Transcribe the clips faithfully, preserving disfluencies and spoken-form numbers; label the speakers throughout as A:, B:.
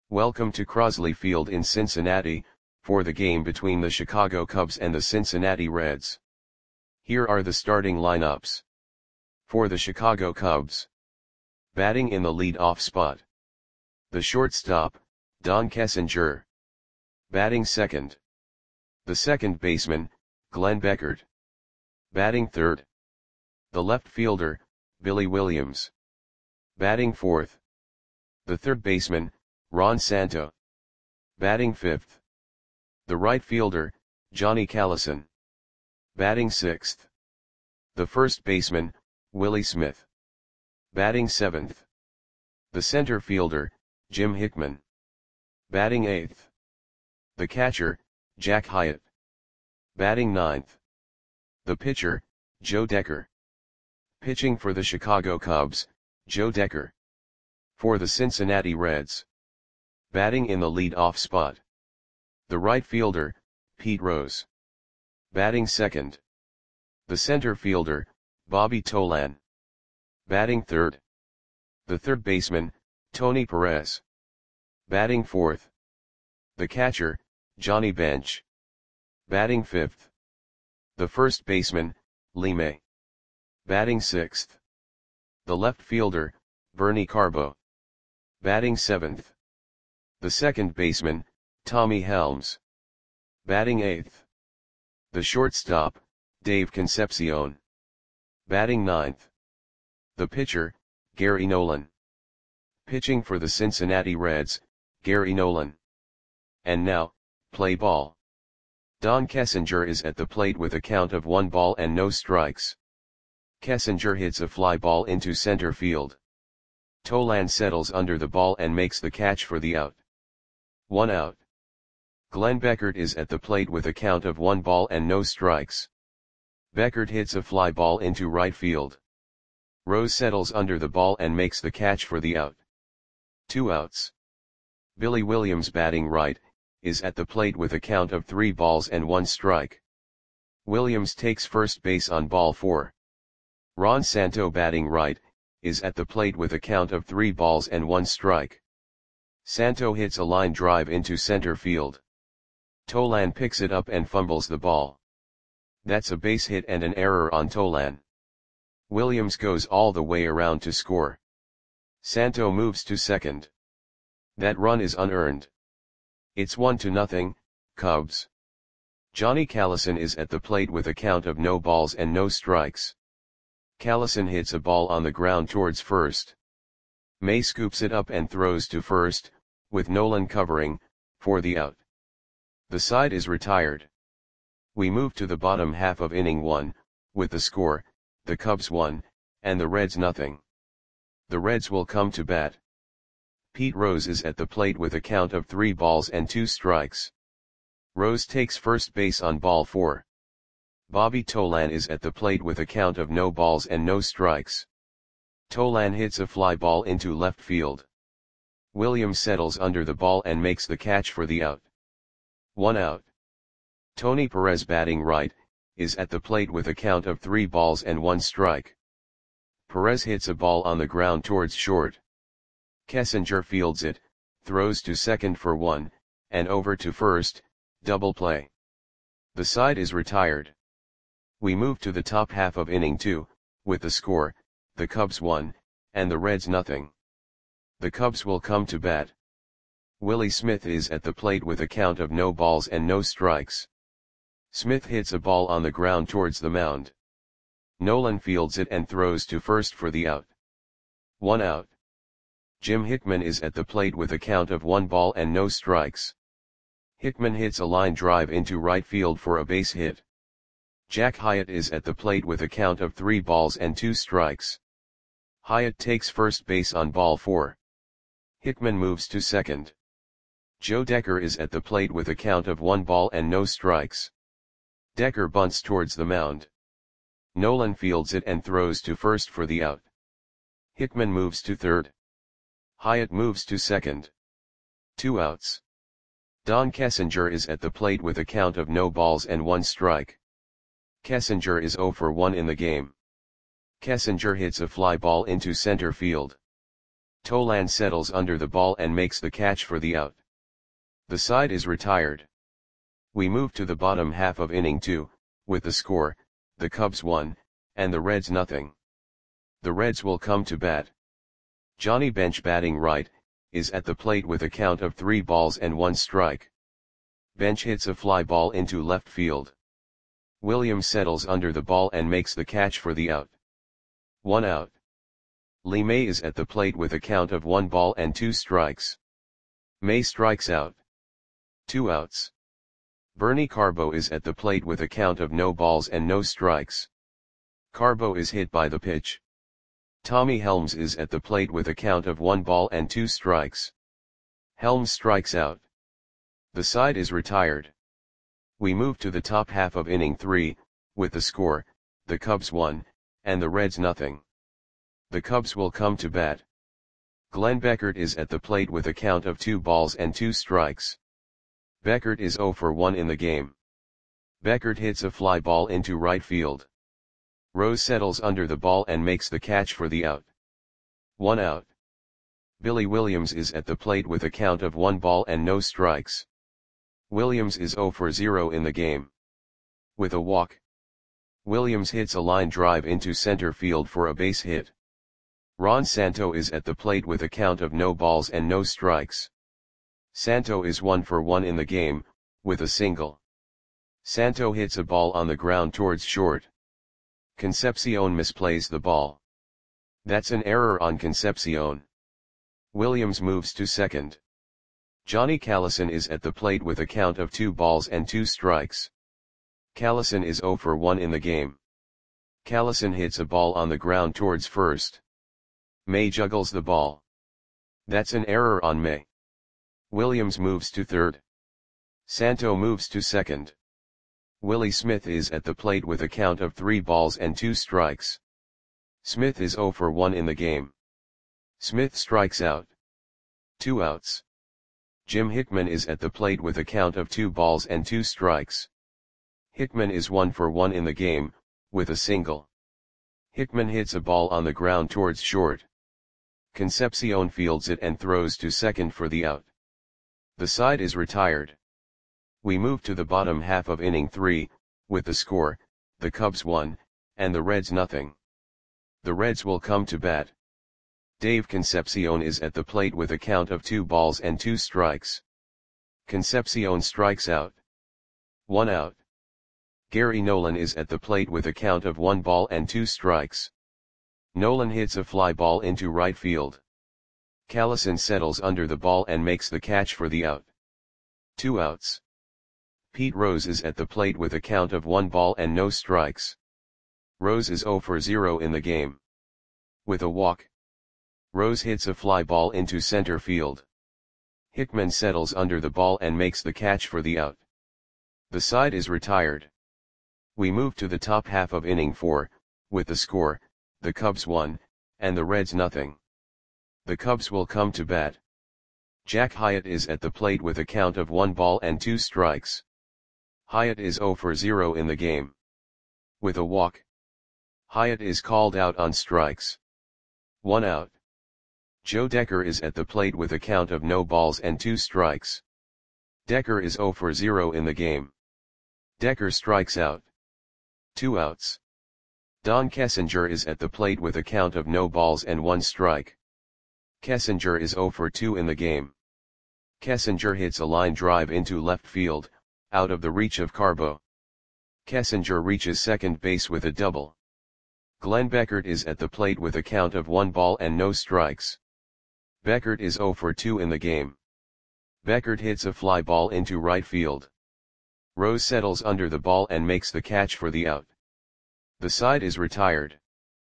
A: Welcome to Crosley Field in Cincinnati, for the game between the Chicago Cubs and the Cincinnati Reds. Here are the starting lineups. For the Chicago Cubs. Batting in the lead-off spot. The shortstop, Don Kessinger. Batting second. The second baseman, Glenn Beckert. Batting third. The left fielder, Billy Williams. Batting fourth. The third baseman, Ron Santo. Batting fifth. The right fielder, Johnny Callison. Batting sixth. The first baseman, Willie Smith. Batting seventh. The center fielder, Jim Hickman. Batting eighth. The catcher, Jack Hyatt. Batting ninth. The pitcher, Joe Decker. Pitching for the Chicago Cubs, Joe Decker. For the Cincinnati Reds. Batting in the lead-off spot. The right fielder, Pete Rose. Batting second. The center fielder, Bobby Tolan. Batting third. The third baseman, Tony Perez. Batting fourth. The catcher, Johnny Bench. Batting fifth. The first baseman, Lee May. Batting sixth. The left fielder, Bernie Carbo. Batting seventh. The second baseman, Tommy Helms. Batting eighth. The shortstop, Dave Concepcion. Batting ninth. The pitcher, Gary Nolan. Pitching for the Cincinnati Reds, Gary Nolan. And now, play ball. Don Kessinger is at the plate with a count of one ball and no strikes. Kessinger hits a fly ball into center field. Tolan settles under the ball and makes the catch for the out. One out. Glenn Beckert is at the plate with a count of one ball and no strikes. Beckert hits a fly ball into right field. Rose settles under the ball and makes the catch for the out. Two outs. Billy Williams, batting right, is at the plate with a count of three balls and one strike. Williams takes first base on ball four. Ron Santo, batting right, is at the plate with a count of three balls and one strike. Santo hits a line drive into center field. Tolan picks it up and fumbles the ball. That's a base hit and an error on Tolan. Williams goes all the way around to score. Santo moves to second. That run is unearned. It's one to nothing, Cubs. Johnny Callison is at the plate with a count of no balls and no strikes. Callison hits a ball on the ground towards first. May scoops it up and throws to first, with Nolan covering, for the out. The side is retired. We move to the bottom half of inning one, with the score, the Cubs one, and the Reds nothing. The Reds will come to bat. Pete Rose is at the plate with a count of three balls and two strikes. Rose takes first base on ball four. Bobby Tolan is at the plate with a count of no balls and no strikes. Tolan hits a fly ball into left field. Williams settles under the ball and makes the catch for the out. One out. Tony Perez, batting right, is at the plate with a count of three balls and one strike. Perez hits a ball on the ground towards short. Kessinger fields it, throws to second for one, and over to first, double play. The side is retired. We move to the top half of inning two, with the score, the Cubs one, and the Reds nothing. The Cubs will come to bat. Willie Smith is at the plate with a count of no balls and no strikes. Smith hits a ball on the ground towards the mound. Nolan fields it and throws to first for the out. One out. Jim Hickman is at the plate with a count of one ball and no strikes. Hickman hits a line drive into right field for a base hit. Jack Hyatt is at the plate with a count of three balls and two strikes. Hyatt takes first base on ball four. Hickman moves to second. Joe Decker is at the plate with a count of one ball and no strikes. Decker bunts towards the mound. Nolan fields it and throws to first for the out. Hickman moves to third. Hyatt moves to second. Two outs. Don Kessinger is at the plate with a count of no balls and one strike. Kessinger is zero for one in the game. Kessinger hits a fly ball into center field. Tolan settles under the ball and makes the catch for the out. The side is retired. We move to the bottom half of inning two, with the score, the Cubs one, and the Reds nothing. The Reds will come to bat. Johnny Bench, batting right, is at the plate with a count of three balls and one strike. Bench hits a fly ball into left field. Williams settles under the ball and makes the catch for the out. One out. Lee May is at the plate with a count of one ball and two strikes. May strikes out. Two outs. Bernie Carbo is at the plate with a count of no balls and no strikes. Carbo is hit by the pitch. Tommy Helms is at the plate with a count of one ball and two strikes. Helms strikes out. The side is retired. We move to the top half of inning three, with the score, the Cubs one, and the Reds nothing. The Cubs will come to bat. Glenn Beckert is at the plate with a count of two balls and two strikes. Beckert is oh for one in the game. Beckert hits a fly ball into right field. Rose settles under the ball and makes the catch for the out. One out. Billy Williams is at the plate with a count of one ball and no strikes. Williams is oh for zero in the game. With a walk. Williams hits a line drive into center field for a base hit. Ron Santo is at the plate with a count of no balls and no strikes. Santo is one for one in the game, with a single. Santo hits a ball on the ground towards short. Concepcion misplays the ball. That's an error on Concepcion. Williams moves to second. Johnny Callison is at the plate with a count of two balls and two strikes. Callison is oh for one in the game. Callison hits a ball on the ground towards first. May juggles the ball. That's an error on May. Williams moves to third. Santo moves to second. Willie Smith is at the plate with a count of three balls and two strikes. Smith is oh for one in the game. Smith strikes out. Two outs. Jim Hickman is at the plate with a count of two balls and two strikes. Hickman is one for one in the game, with a single. Hickman hits a ball on the ground towards short. Concepcion fields it and throws to second for the out. The side is retired. We move to the bottom half of inning three, with the score, the Cubs one, and the Reds nothing. The Reds will come to bat. Dave Concepcion is at the plate with a count of two balls and two strikes. Concepcion strikes out. One out. Gary Nolan is at the plate with a count of one ball and two strikes. Nolan hits a fly ball into right field. Callison settles under the ball and makes the catch for the out. Two outs. Pete Rose is at the plate with a count of one ball and no strikes. Rose is oh for zero in the game. With a walk. Rose hits a fly ball into center field. Hickman settles under the ball and makes the catch for the out. The side is retired. We move to the top half of inning four, with the score, the Cubs one, and the Reds nothing. The Cubs will come to bat. Jack Hyatt is at the plate with a count of one ball and two strikes. Hyatt is oh for zero in the game. With a walk. Hyatt is called out on strikes. One out. Joe Decker is at the plate with a count of no balls and two strikes. Decker is oh for zero in the game. Decker strikes out. Two outs. Don Kessinger is at the plate with a count of no balls and one strike. Kessinger is oh for two in the game. Kessinger hits a line drive into left field, out of the reach of Carbo. Kessinger reaches second base with a double. Glenn Beckert is at the plate with a count of one ball and no strikes. Beckert is oh for two in the game. Beckert hits a fly ball into right field. Rose settles under the ball and makes the catch for the out. The side is retired.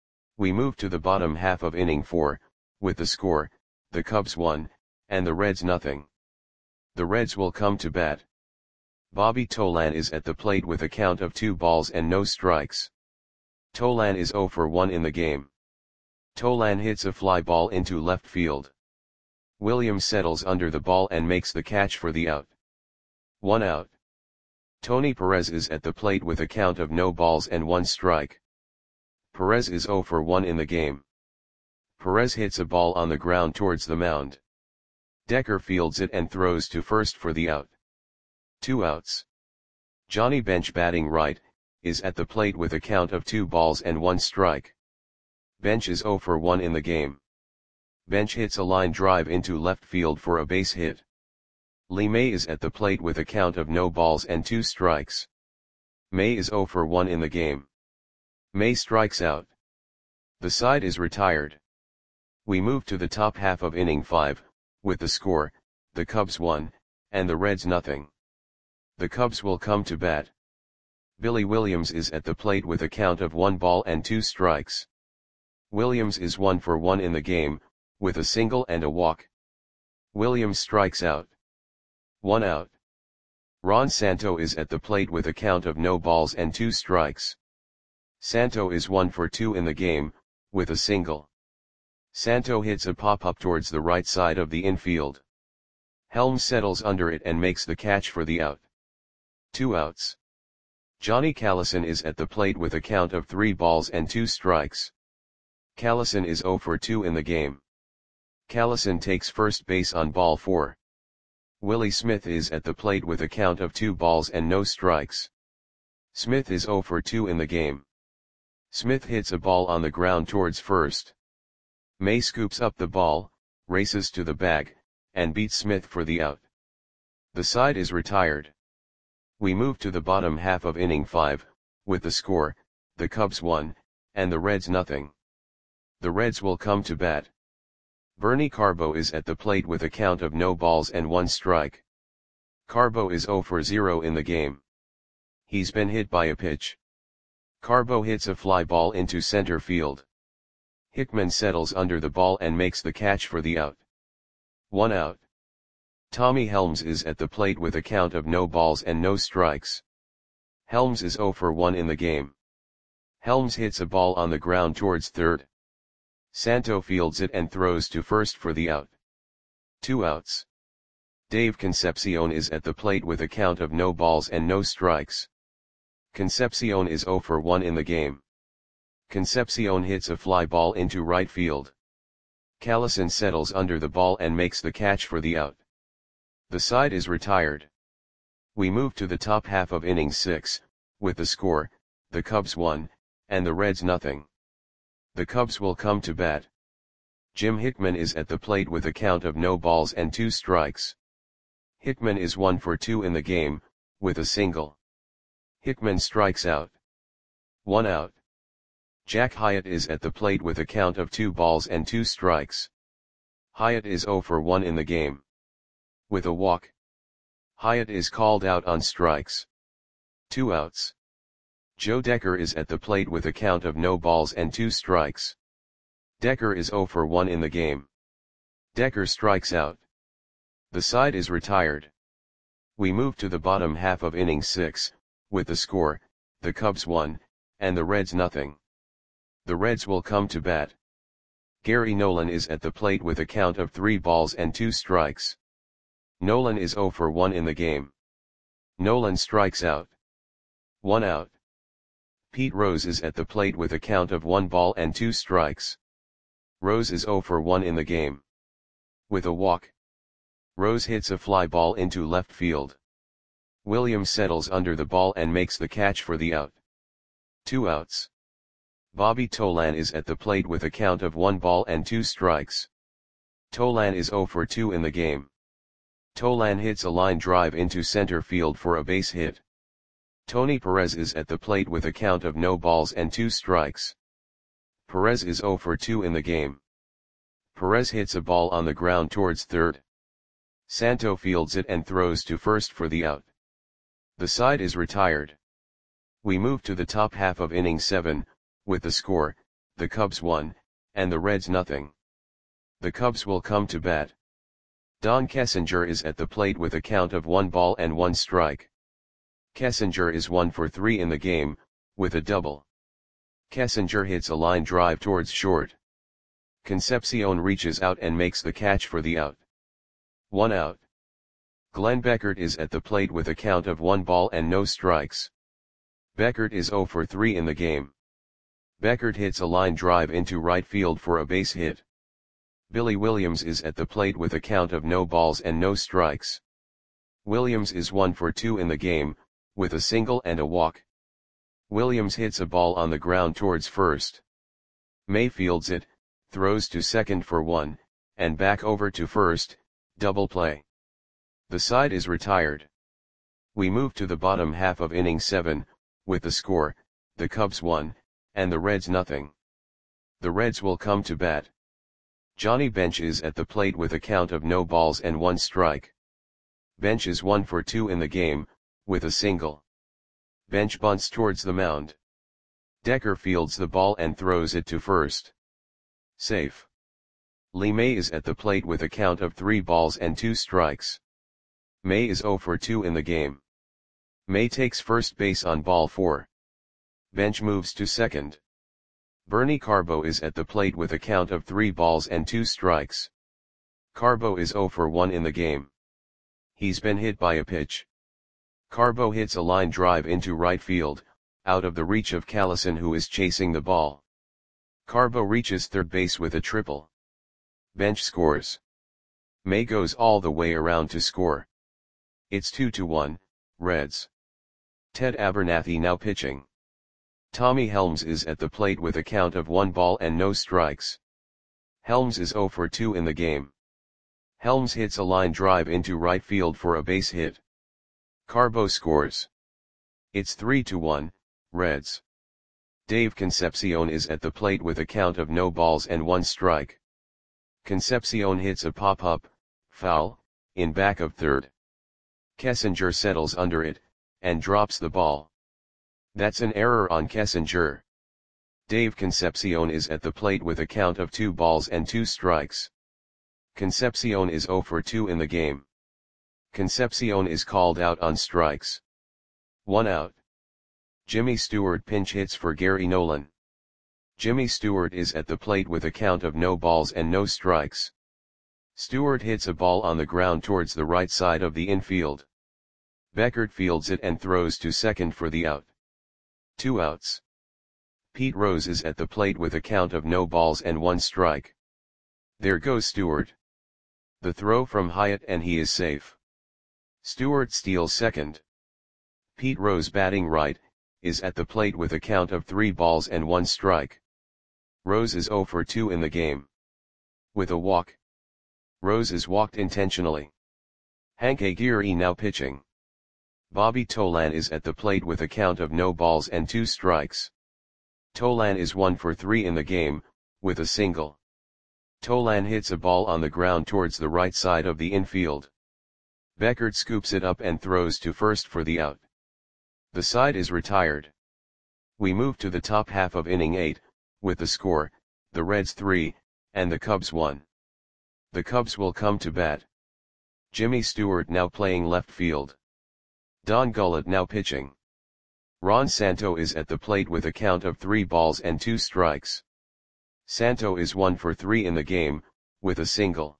A: We move to the bottom half of inning four, with the score, the Cubs one, and the Reds nothing. The Reds will come to bat. Bobby Tolan is at the plate with a count of two balls and no strikes. Tolan is oh for one in the game. Tolan hits a fly ball into left field. Williams settles under the ball and makes the catch for the out. One out. Tony Perez is at the plate with a count of no balls and one strike. Perez is oh for one in the game. Perez hits a ball on the ground towards the mound. Decker fields it and throws to first for the out. Two outs. Johnny Bench, batting right, is at the plate with a count of two balls and one strike. Bench is oh for one in the game. Bench hits a line drive into left field for a base hit. Lee May is at the plate with a count of no balls and two strikes. May is oh for one in the game. May strikes out. The side is retired. We move to the top half of inning five, with the score, the Cubs one, and the Reds nothing. The Cubs will come to bat. Billy Williams is at the plate with a count of one ball and two strikes. Williams is one for one in the game, with a single and a walk. Williams strikes out. One out. Ron Santo is at the plate with a count of no balls and two strikes. Santo is one for two in the game, with a single. Santo hits a pop-up towards the right side of the infield. Helms settles under it and makes the catch for the out. Two outs. Johnny Callison is at the plate with a count of three balls and two strikes. Callison is oh for two in the game. Callison takes first base on ball four. Willie Smith is at the plate with a count of two balls and no strikes. Smith is oh for two in the game. Smith hits a ball on the ground towards first. May scoops up the ball, races to the bag, and beats Smith for the out. The side is retired. We move to the bottom half of inning five, with the score, the Cubs one, and the Reds nothing. The Reds will come to bat. Bernie Carbo is at the plate with a count of no balls and one strike. Carbo is oh for zero in the game. He's been hit by a pitch. Carbo hits a fly ball into center field. Hickman settles under the ball and makes the catch for the out. One out. Tommy Helms is at the plate with a count of no balls and no strikes. Helms is oh for one in the game. Helms hits a ball on the ground towards third. Santo fields it and throws to first for the out. Two outs. Dave Concepcion is at the plate with a count of no balls and no strikes. Concepcion is oh for one in the game. Concepcion hits a fly ball into right field. Callison settles under the ball and makes the catch for the out. The side is retired. We move to the top half of inning six, with the score, the Cubs one, and the Reds nothing. The Cubs will come to bat. Jim Hickman is at the plate with a count of no balls and two strikes. Hickman is one for two in the game, with a single. Hickman strikes out. One out. Jack Hyatt is at the plate with a count of two balls and two strikes. Hyatt is oh for one in the game. With a walk. Hyatt is called out on strikes. Two outs. Joe Decker is at the plate with a count of no balls and two strikes. Decker is oh for one in the game. Decker strikes out. The side is retired. We move to the bottom half of inning six, with the score, the Cubs one, and the Reds nothing. The Reds will come to bat. Gary Nolan is at the plate with a count of three balls and two strikes. Nolan is oh for one in the game. Nolan strikes out. One out. Pete Rose is at the plate with a count of one ball and two strikes. Rose is oh for one in the game. With a walk. Rose hits a fly ball into left field. Williams settles under the ball and makes the catch for the out. Two outs. Bobby Tolan is at the plate with a count of one ball and two strikes. Tolan is oh for two in the game. Tolan hits a line drive into center field for a base hit. Tony Perez is at the plate with a count of no balls and two strikes. Perez is oh for two in the game. Perez hits a ball on the ground towards third. Santo fields it and throws to first for the out. The side is retired. We move to the top half of inning seven, with the score, the Cubs one, and the Reds nothing. The Cubs will come to bat. Don Kessinger is at the plate with a count of one ball and one strike. Kessinger is one for three in the game, with a double. Kessinger hits a line drive towards short. Concepcion reaches out and makes the catch for the out. One out. Glenn Beckert is at the plate with a count of one ball and no strikes. Beckert is oh for three in the game. Beckert hits a line drive into right field for a base hit. Billy Williams is at the plate with a count of no balls and no strikes. Williams is one for two in the game, with a single and a walk. Williams hits a ball on the ground towards first. May fields it, throws to second for one, and back over to first, double play. The side is retired. We move to the bottom half of inning seven, with the score, the Cubs one, and the Reds nothing. The Reds will come to bat. Johnny Bench is at the plate with a count of no balls and one strike. Bench is one for two in the game, with a single. Bench bunts towards the mound. Decker fields the ball and throws it to first. Safe. Lee May is at the plate with a count of three balls and two strikes. May is zero for two in the game. May takes first base on ball four. Bench moves to second. Bernie Carbo is at the plate with a count of three balls and two strikes. Carbo is zero for one in the game. He's been hit by a pitch. Carbo hits a line drive into right field, out of the reach of Callison, who is chasing the ball. Carbo reaches third base with a triple. Bench scores. May goes all the way around to score. It's two to one, Reds. Ted Abernathy now pitching. Tommy Helms is at the plate with a count of one ball and no strikes. Helms is zero for two in the game. Helms hits a line drive into right field for a base hit. Carbo scores. It's three to one, Reds. Dave Concepcion is at the plate with a count of no balls and one strike. Concepcion hits a pop-up, foul, in back of third. Kessinger settles under it, and drops the ball. That's an error on Kessinger. Dave Concepcion is at the plate with a count of two balls and two strikes. Concepcion is zero for two in the game. Concepcion is called out on strikes. One out. Jimmy Stewart pinch hits for Gary Nolan. Jimmy Stewart is at the plate with a count of no balls and no strikes. Stewart hits a ball on the ground towards the right side of the infield. Beckert fields it and throws to second for the out. Two outs. Pete Rose is at the plate with a count of no balls and one strike. There goes Stewart. The throw from Hyatt and he is safe. Stewart steals second. Pete Rose, batting right, is at the plate with a count of three balls and one strike. Rose is zero for two in the game. With a walk. Rose is walked intentionally. Hank Aguirre now pitching. Bobby Tolan is at the plate with a count of no balls and two strikes. Tolan is one for three in the game, with a single. Tolan hits a ball on the ground towards the right side of the infield. Beckert scoops it up and throws to first for the out. The side is retired. We move to the top half of inning eight, with the score, the Reds three, and the Cubs one. The Cubs will come to bat. Jimmy Stewart now playing left field. Don Gullett now pitching. Ron Santo is at the plate with a count of three balls and two strikes. Santo is one for three in the game, with a single.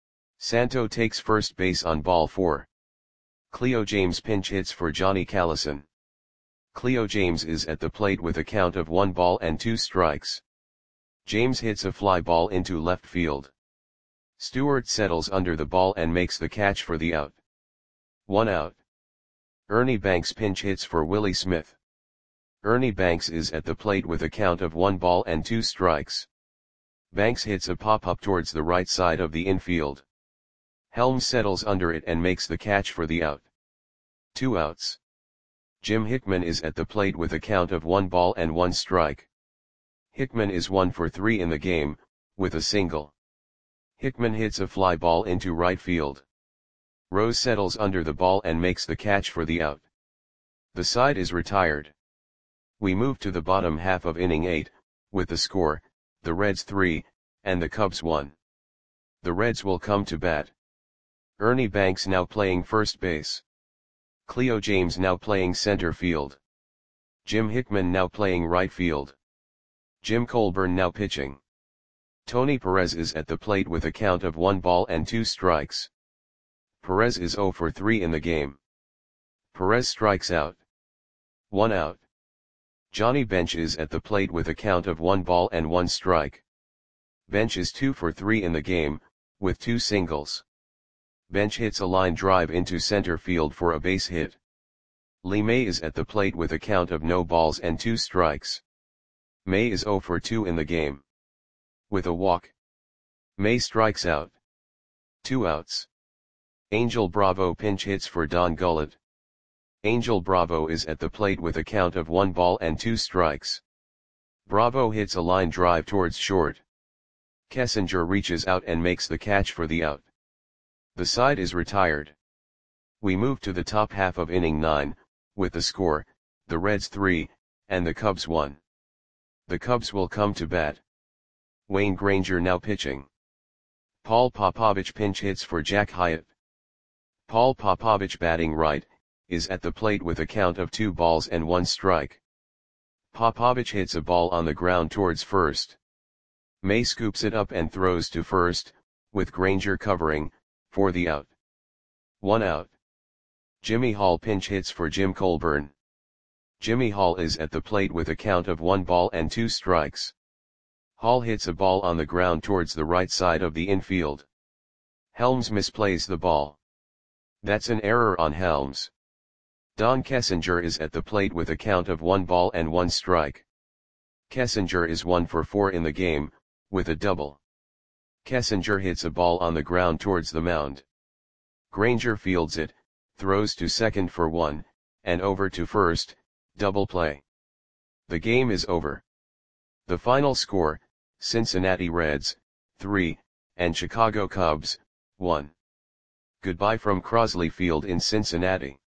A: Santo takes first base on ball four. Cleo James pinch hits for Johnny Callison. Cleo James is at the plate with a count of one ball and two strikes. James hits a fly ball into left field. Stewart settles under the ball and makes the catch for the out. One out. Ernie Banks pinch hits for Willie Smith. Ernie Banks is at the plate with a count of one ball and two strikes. Banks hits a pop-up towards the right side of the infield. Helms settles under it and makes the catch for the out. Two outs. Jim Hickman is at the plate with a count of one ball and one strike. Hickman is one for three in the game, with a single. Hickman hits a fly ball into right field. Rose settles under the ball and makes the catch for the out. The side is retired. We move to the bottom half of inning eight, with the score, the Reds three, and the Cubs one. The Reds will come to bat. Ernie Banks now playing first base. Cleo James now playing center field. Jim Hickman now playing right field. Jim Colburn now pitching. Tony Perez is at the plate with a count of one ball and two strikes. Perez is zero for three in the game. Perez strikes out. One out. Johnny Bench is at the plate with a count of one ball and one strike. Bench is two for three in the game, with two singles. Bench hits a line drive into center field for a base hit. Lee May is at the plate with a count of no balls and two strikes. May is zero for two in the game. With a walk, May strikes out. Two outs. Angel Bravo pinch hits for Don Gullett. Angel Bravo is at the plate with a count of one ball and two strikes. Bravo hits a line drive towards short. Kessinger reaches out and makes the catch for the out. The side is retired. We move to the top half of inning nine, with the score, the Reds three, and the Cubs one. The Cubs will come to bat. Wayne Granger now pitching. Paul Popovich pinch hits for Jack Hyatt. Paul Popovich, batting right, is at the plate with a count of two balls and one strike. Popovich hits a ball on the ground towards first. May scoops it up and throws to first, with Granger covering, for the out. One out. Jimmy Hall pinch hits for Jim Colburn. Jimmy Hall is at the plate with a count of one ball and two strikes. Hall hits a ball on the ground towards the right side of the infield. Helms misplays the ball. That's an error on Helms. Don Kessinger is at the plate with a count of one ball and one strike. Kessinger is one for four in the game, with a double. Kessinger hits a ball on the ground towards the mound. Granger fields it, throws to second for one, and over to first, double play. The game is over. The final score, Cincinnati Reds, three, and Chicago Cubs, one. Goodbye from Crosley Field in Cincinnati.